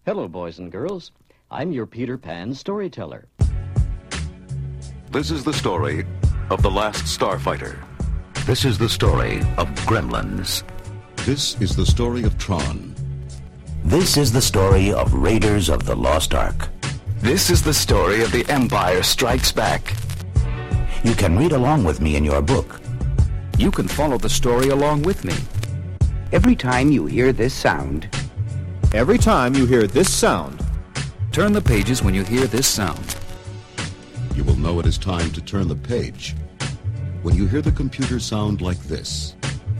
Hello, boys and girls. I'm your Peter Pan storyteller. This is the story of The Last Starfighter. This is the story of Gremlins. This is the story of Tron. This is the story of Raiders of the Lost Ark. This is the story of The Empire Strikes Back. You can read along with me in your book. You can follow the story along with me. Every time you hear this sound, Turn the pages when you hear this sound. You will know it is time to turn the page when you hear the computer sound like this.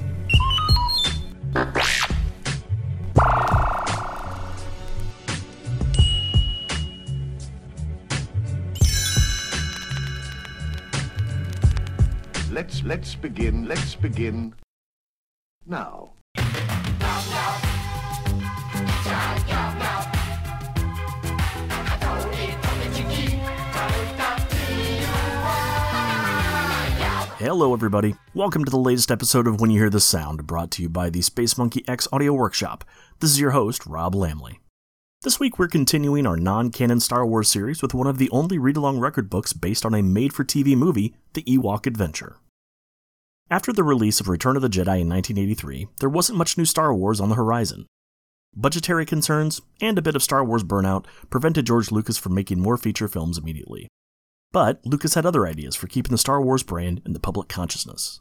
Let's begin now. Hello everybody, welcome to the latest episode of When You Hear This Sound, brought to you by the Space Monkey X Audio Workshop. This is your host, Rob Lamley. This week we're continuing our non-canon Star Wars series with one of the only read-along record books based on a made-for-TV movie, The Ewok Adventure. After the release of Return of the Jedi in 1983, there wasn't much new Star Wars on the horizon. Budgetary concerns, and a bit of Star Wars burnout, prevented George Lucas from making more feature films immediately. But Lucas had other ideas for keeping the Star Wars brand in the public consciousness.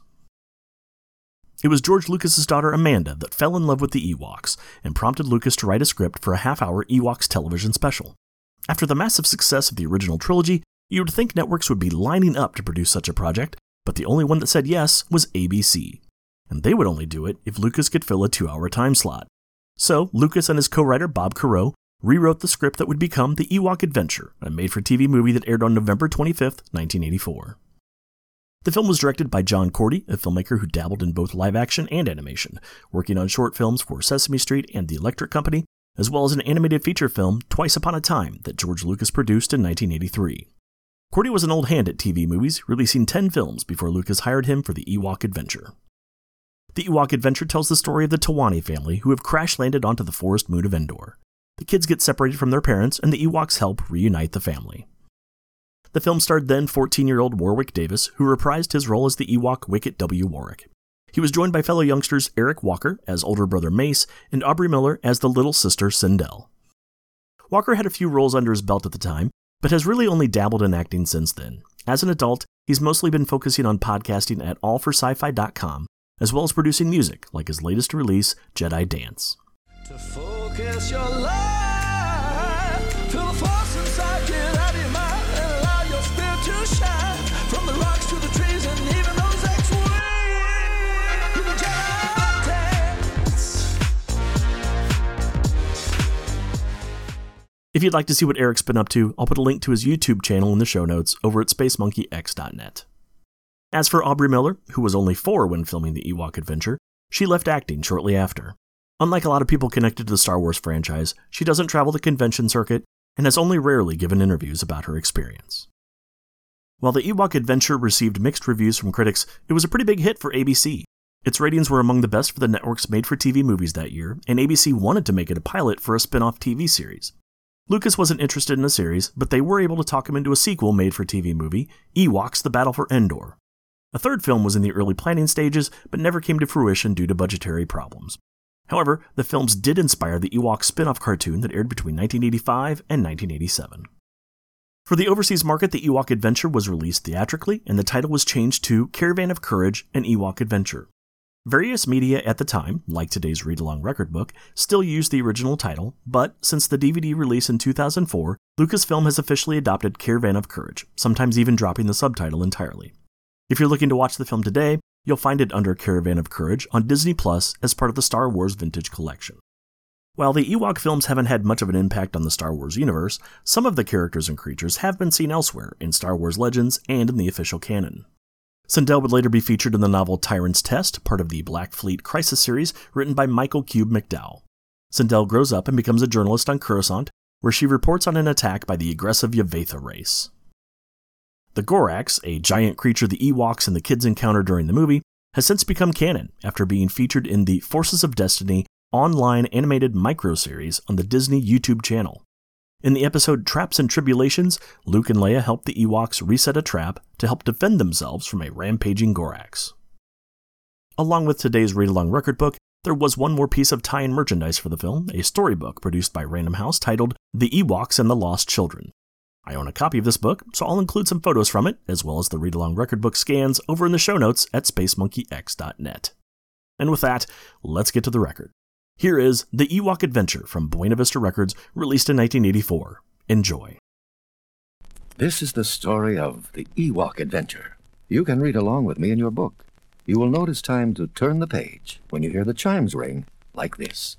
It was George Lucas's daughter Amanda that fell in love with the Ewoks and prompted Lucas to write a script for a half-hour Ewoks television special. After the massive success of the original trilogy, you would think networks would be lining up to produce such a project, but the only one that said yes was ABC. And they would only do it if Lucas could fill a 2-hour time slot. So Lucas and his co-writer Bob Caro rewrote the script that would become The Ewok Adventure, a made-for-TV movie that aired on November 25th, 1984. The film was directed by John Cordy, a filmmaker who dabbled in both live-action and animation, working on short films for Sesame Street and The Electric Company, as well as an animated feature film, Twice Upon a Time, that George Lucas produced in 1983. Cordy was an old hand at TV movies, releasing 10 films before Lucas hired him for The Ewok Adventure. The Ewok Adventure tells the story of the Tawani family who have crash-landed onto the forest moon of Endor. The kids get separated from their parents, and the Ewoks help reunite the family. The film starred then 14-year-old Warwick Davis, who reprised his role as the Ewok Wicket W. Warwick. He was joined by fellow youngsters Eric Walker as older brother Mace, and Aubrey Miller as the little sister Sindel. Walker had a few roles under his belt at the time, but has really only dabbled in acting since then. As an adult, he's mostly been focusing on podcasting at allforsci-fi.com, as well as producing music, like his latest release, Jedi Dance. To focus your life, feel the force inside, get out of your mind, and allow your spirit to shine. From the rocks to the trees and even those X-wings, you can Jedi dance. If you'd like to see what Eric's been up to, I'll put a link to his YouTube channel in the show notes over at spacemonkeyx.net. As for Aubrey Miller, who was only 4 when filming The Ewok Adventure, she left acting shortly after. Unlike a lot of people connected to the Star Wars franchise, she doesn't travel the convention circuit and has only rarely given interviews about her experience. While The Ewok Adventure received mixed reviews from critics, it was a pretty big hit for ABC. Its ratings were among the best for the network's made-for-TV movies that year, and ABC wanted to make it a pilot for a spin-off TV series. Lucas wasn't interested in a series, but they were able to talk him into a sequel made-for-TV movie, Ewoks: The Battle for Endor. A third film was in the early planning stages, but never came to fruition due to budgetary problems. However, the films did inspire the Ewok spin-off cartoon that aired between 1985 and 1987. For the overseas market, the Ewok Adventure was released theatrically, and the title was changed to Caravan of Courage: An Ewok Adventure. Various media at the time, like today's read-along record book, still used the original title, but since the DVD release in 2004, Lucasfilm has officially adopted Caravan of Courage, sometimes even dropping the subtitle entirely. If you're looking to watch the film today, you'll find it under Caravan of Courage on Disney Plus as part of the Star Wars Vintage Collection. While the Ewok films haven't had much of an impact on the Star Wars universe, some of the characters and creatures have been seen elsewhere in Star Wars Legends and in the official canon. Sindel would later be featured in the novel Tyrant's Test, part of the Black Fleet Crisis series written by Michael Cube McDowell. Sindel grows up and becomes a journalist on Coruscant, where she reports on an attack by the aggressive Yavatha race. The Gorax, a giant creature the Ewoks and the kids encounter during the movie, has since become canon after being featured in the Forces of Destiny online animated microseries on the Disney YouTube channel. In the episode Traps and Tribulations, Luke and Leia help the Ewoks reset a trap to help defend themselves from a rampaging Gorax. Along with today's read-along record book, there was one more piece of tie-in merchandise for the film, a storybook produced by Random House titled The Ewoks and the Lost Children. I own a copy of this book, so I'll include some photos from it, as well as the read-along record book scans over in the show notes at spacemonkeyx.net. And with that, let's get to the record. Here is The Ewok Adventure from Buena Vista Records, released in 1984. Enjoy. This is the story of The Ewok Adventure. You can read along with me in your book. You will notice time to turn the page when you hear the chimes ring like this.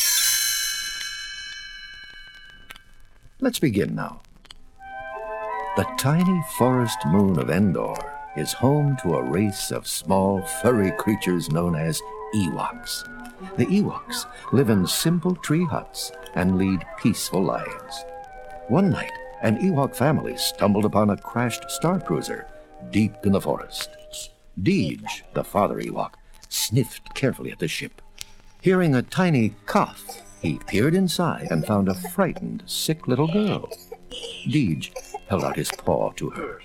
Let's begin now. The tiny forest moon of Endor is home to a race of small, furry creatures known as Ewoks. The Ewoks live in simple tree huts and lead peaceful lives. One night, an Ewok family stumbled upon a crashed starcruiser deep in the forest. Deej, the father Ewok, sniffed carefully at the ship. Hearing a tiny cough, he peered inside and found a frightened, sick little girl. Deej held out his paw to her.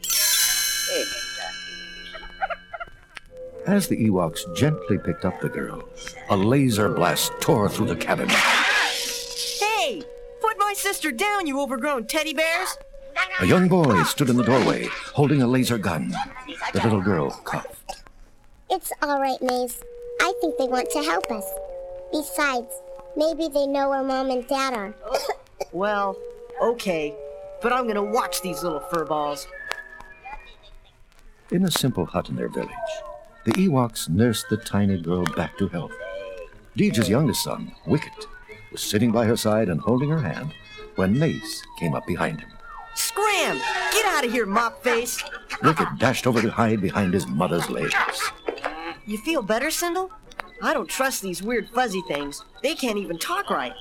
As the Ewoks gently picked up the girl, a laser blast tore through the cabin. Hey! Put my sister down, you overgrown teddy bears! A young boy stood in the doorway, holding a laser gun. The little girl coughed. It's all right, Maze. I think they want to help us. Besides, maybe they know where Mom and Dad are. Well, okay. But I'm gonna watch these little furballs. In a simple hut in their village, the Ewoks nursed the tiny girl back to health. Deej's youngest son, Wicket, was sitting by her side and holding her hand when Mace came up behind him. Scram! Get out of here, mop face! Wicket dashed over to hide behind his mother's legs. You feel better, Sindel? I don't trust these weird fuzzy things. They can't even talk right.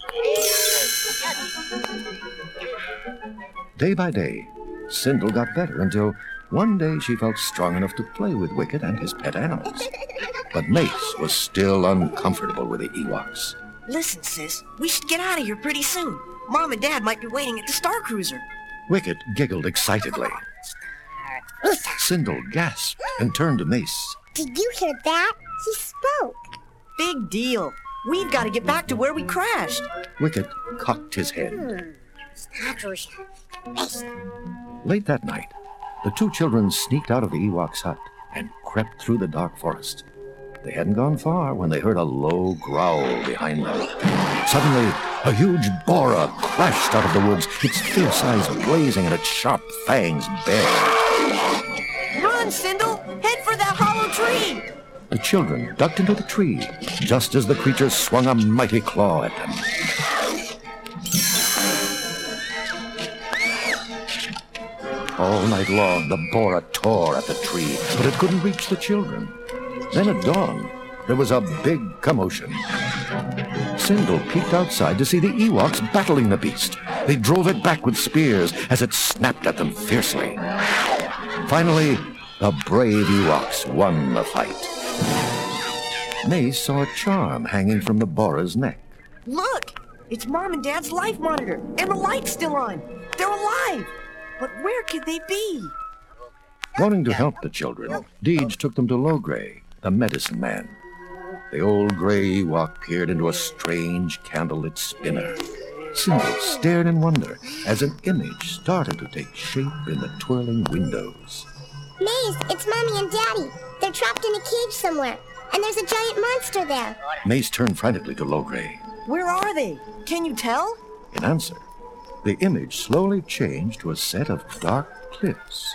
Day by day, Sindel got better until one day she felt strong enough to play with Wicket and his pet animals. But Mace was still uncomfortable with the Ewoks. Listen, sis, we should get out of here pretty soon. Mom and Dad might be waiting at the Starcruiser. Wicket giggled excitedly. Sindel gasped and turned to Mace. Did you hear that? He spoke. Big deal. We've got to get back to where we crashed. Wicket cocked his head. Late that night, the two children sneaked out of the Ewok's hut and crept through the dark forest. They hadn't gone far when they heard a low growl behind them. Suddenly, a huge boar crashed out of the woods, its fierce eyes blazing and its sharp fangs bare. Run, Sindel! Head for that hollow tree! The children ducked into the tree just as the creature swung a mighty claw at them. All night long, the boar tore at the tree, but it couldn't reach the children. Then at dawn, there was a big commotion. Sindel peeked outside to see the Ewoks battling the beast. They drove it back with spears as it snapped at them fiercely. Finally, the brave Ewoks won the fight. Mace saw a charm hanging from the boar's neck. Look! It's Mom and Dad's life monitor, and the light's still on. They're alive! But where could they be? Wanting to help the children, Deej took them to Logray, the medicine man. The old gray Ewok peered into a strange candlelit spinner. Sindel stared in wonder as an image started to take shape in the twirling windows. Maze, it's Mommy and Daddy. They're trapped in a cage somewhere, and there's a giant monster there. Mace turned frantically to Logray. Where are they? Can you tell? In answer, the image slowly changed to a set of dark cliffs.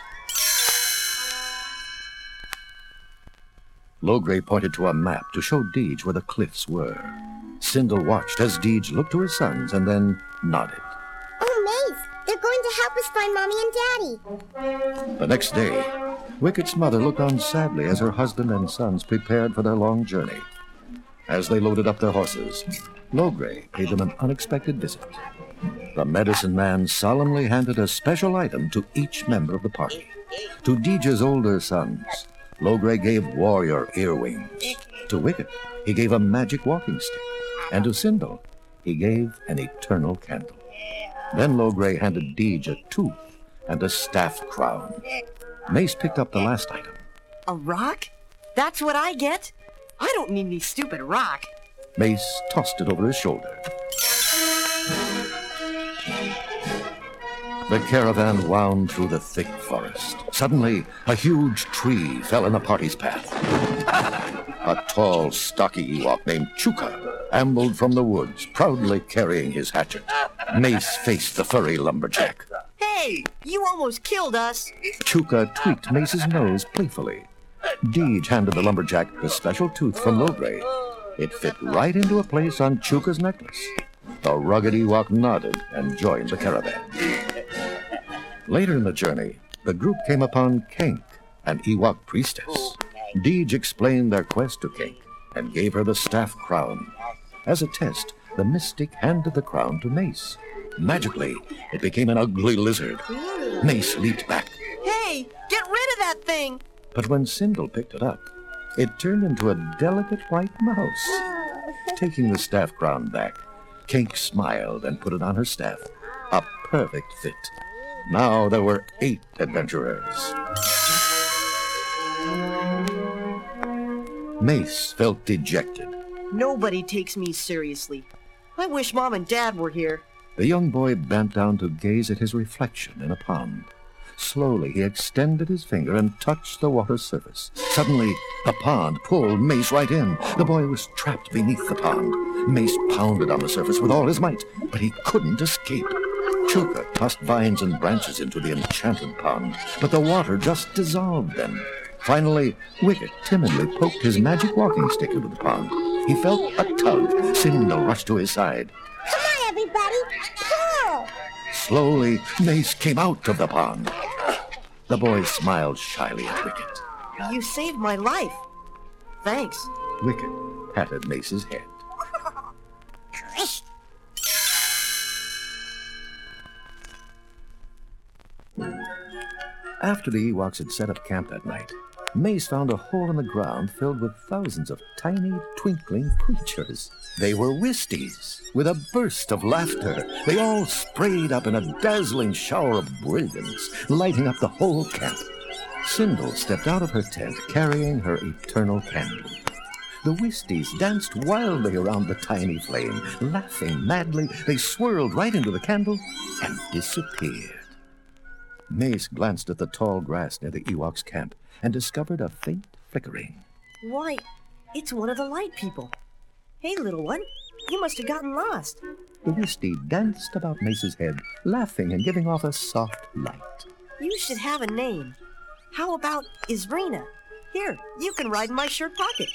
Logray pointed to a map to show Deej where the cliffs were. Sindel watched as Deej looked to her sons and then nodded. Oh, Maze, they're going to help us find Mommy and Daddy. The next day, Wicket's mother looked on sadly as her husband and sons prepared for their long journey. As they loaded up their horses, Logray paid them an unexpected visit. The medicine man solemnly handed a special item to each member of the party. To Deej's older sons, Logray gave warrior earwings. To Wicket, he gave a magic walking stick. And to Sindel, he gave an eternal candle. Then Logray handed Deej a tooth and a staff crown. Mace picked up the last item. A rock? That's what I get? I don't need any stupid rock. Mace tossed it over his shoulder. The caravan wound through the thick forest. Suddenly, a huge tree fell in the party's path. A tall, stocky Ewok named Chuka ambled from the woods, proudly carrying his hatchet. Mace faced the furry lumberjack. Hey, you almost killed us. Chuka tweaked Mace's nose playfully. Deej handed the lumberjack the special tooth from Logray. It fit right into a place on Chuka's necklace. The rugged Ewok nodded and joined the caravan. Later in the journey, the group came upon Kenk, an Ewok priestess. Deej explained their quest to Kenk and gave her the staff crown. As a test, the mystic handed the crown to Mace. Magically, it became an ugly lizard. Mace leaped back. Hey, get rid of that thing! But when Sindel picked it up, it turned into a delicate white mouse. Taking the staff crown back, Kenk smiled and put it on her staff. A perfect fit. Now there were 8 adventurers. Mace felt dejected. Nobody takes me seriously. I wish Mom and Dad were here. The young boy bent down to gaze at his reflection in a pond. Slowly, he extended his finger and touched the water's surface. Suddenly, the pond pulled Mace right in. The boy was trapped beneath the pond. Mace pounded on the surface with all his might, but he couldn't escape. Chuka tossed vines and branches into the enchanted pond, but the water just dissolved them. Finally, Wicket timidly poked his magic walking stick into the pond. He felt a tug. Sindel rushed to his side. Come on, everybody! Pull! Slowly, Mace came out of the pond. The boy smiled shyly at Wicket. You saved my life. Thanks. Wicket patted Mace's head. After the Ewoks had set up camp that night, Mace found a hole in the ground filled with thousands of tiny, twinkling creatures. They were Wisties. With a burst of laughter, they all sprayed up in a dazzling shower of brilliance, lighting up the whole camp. Sindel stepped out of her tent carrying her eternal candle. The Wisties danced wildly around the tiny flame. Laughing madly, they swirled right into the candle and disappeared. Mace glanced at the tall grass near the Ewoks' camp and discovered a faint flickering. Why, it's one of the light people. Hey, little one, you must have gotten lost. The Wistie danced about Mace's head, laughing and giving off a soft light. You should have a name. How about Isvrina? Here, you can ride in my shirt pocket.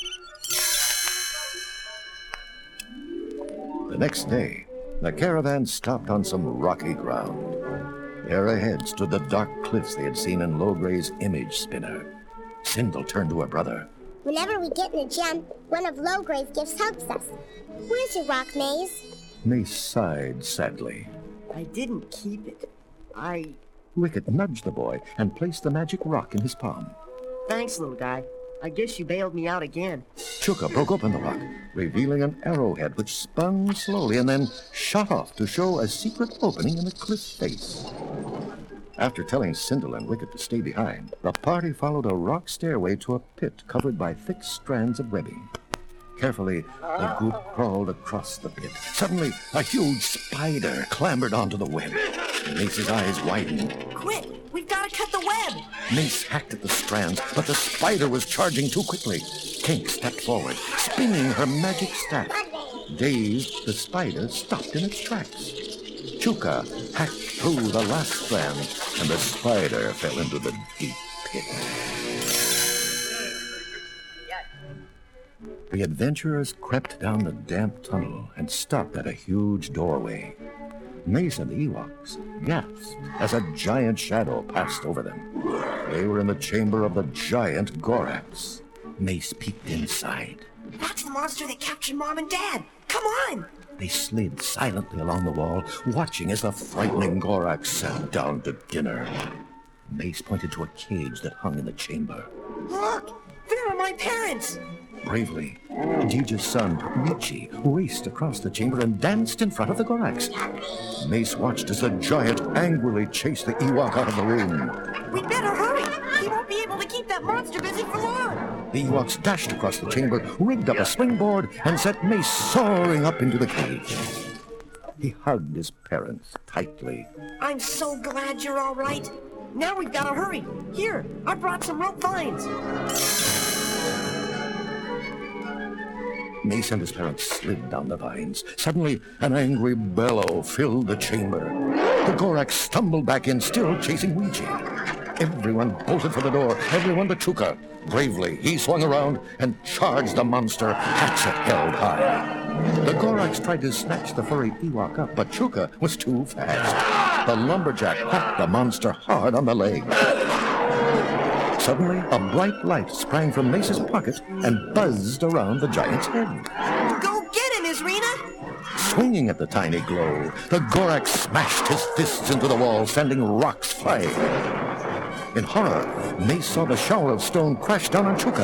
The next day, the caravan stopped on some rocky ground. There ahead stood the dark cliffs they had seen in Logray's image spinner. Sindel turned to her brother. Whenever we get in a jam, one of Logray's gifts helps us. Where's your rock, Maze? Mace sighed sadly. I didn't keep it. Wicket nudged the boy and placed the magic rock in his palm. Thanks, little guy. I guess you bailed me out again. Chuka broke open the rock, revealing an arrowhead which spun slowly and then shot off to show a secret opening in the cliff's face. After telling Sindel and Wicket to stay behind, the party followed a rock stairway to a pit covered by thick strands of webbing. Carefully, the group crawled across the pit. Suddenly, a huge spider clambered onto the web. Mace's eyes widened. Quick! We've got to cut the web! Mace hacked at the strands, but the spider was charging too quickly. Kenk stepped forward, spinning her magic staff. Dazed, the spider stopped in its tracks. Chuka hacked through the last strand, and the spider fell into the deep pit. The adventurers crept down the damp tunnel and stopped at a huge doorway. Mace and the Ewoks gasped as a giant shadow passed over them. They were in the chamber of the giant Gorax. Mace peeked inside. That's the monster that captured Mom and Dad! Come on! They slid silently along the wall, watching as the frightening Gorax sat down to dinner. Mace pointed to a cage that hung in the chamber. Look! There are my parents! bravely. Gigi's son, Michi, raced across the chamber and danced in front of the Gorax. Mace watched as the giant angrily chased the Ewok out of the room. We'd better hurry. He won't be able to keep that monster busy for long. The Ewoks dashed across the chamber, rigged up a springboard, and sent Mace soaring up into the cage. He hugged his parents tightly. I'm so glad you're all right. Now we've got to hurry. Here, I brought some rope vines. Mace and his parents slid down the vines. Suddenly, an angry bellow filled the chamber. The Gorax stumbled back in, still chasing Ouija. Everyone bolted for the door, everyone but Chuka. Bravely, he swung around and charged the monster, hatchet held high. The Gorax tried to snatch the furry Ewok up, but Chuka was too fast. The lumberjack hooked the monster hard on the leg. Suddenly, a bright light sprang from Mace's pocket and buzzed around the giant's head. Go get him, Isrina! Swinging at the tiny glow, the Gorax smashed his fists into the wall, sending rocks flying. In horror, Mace saw the shower of stone crash down on Chuka.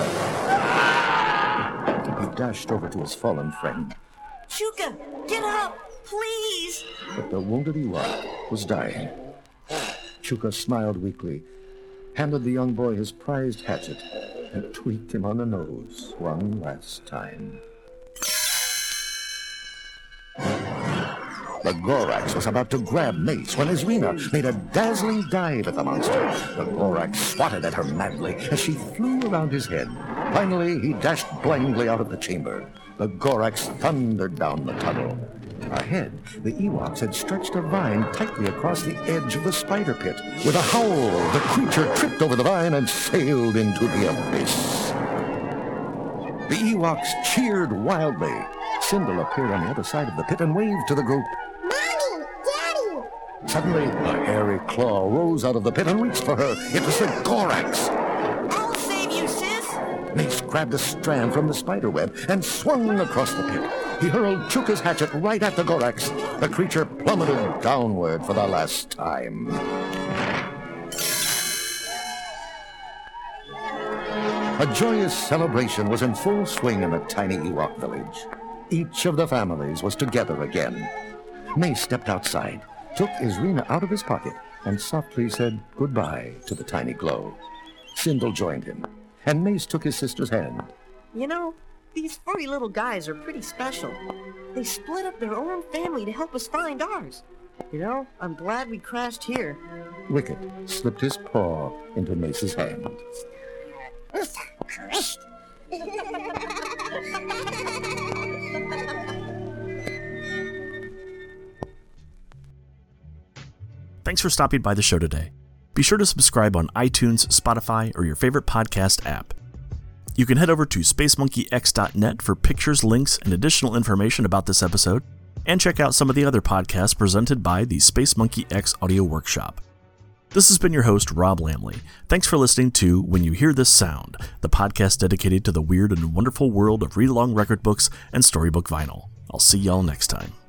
He dashed over to his fallen friend. Chuka, get up, please! But the wounded Ewok was dying. Chuka smiled weakly, handed the young boy his prized hatchet, and tweaked him on the nose one last time. The Gorax was about to grab Mace when Isrina made a dazzling dive at the monster. The Gorax swatted at her madly as she flew around his head. Finally, he dashed blindly out of the chamber. The Gorax thundered down the tunnel. Ahead, the Ewoks had stretched a vine tightly across the edge of the spider pit. With a howl, the creature tripped over the vine and sailed into the abyss. The Ewoks cheered wildly. Sindel appeared on the other side of the pit and waved to the group. Mommy! Daddy! Suddenly, a hairy claw rose out of the pit and reached for her. It was the Gorax. I'll save you, sis! Mace grabbed a strand from the spider web and swung across the pit. He hurled Chuka's hatchet right at the Gorax. The creature plummeted downward for the last time. A joyous celebration was in full swing in the tiny Ewok village. Each of the families was together again. Mace stepped outside, took Isrina out of his pocket, and softly said goodbye to the tiny glow. Sindel joined him, and Mace took his sister's hand. You know, these furry little guys are pretty special. They split up their own family to help us find ours. You know, I'm glad we crashed here. Wicket slipped his paw into Mace's hand. Thanks for stopping by the show today. Be sure to subscribe on iTunes, Spotify, or your favorite podcast app. You can head over to spacemonkeyx.net for pictures, links, and additional information about this episode, and check out some of the other podcasts presented by the Space Monkey X Audio Workshop. This has been your host, Rob Lamley. Thanks for listening to When You Hear This Sound, the podcast dedicated to the weird and wonderful world of read-along record books and storybook vinyl. I'll see y'all next time.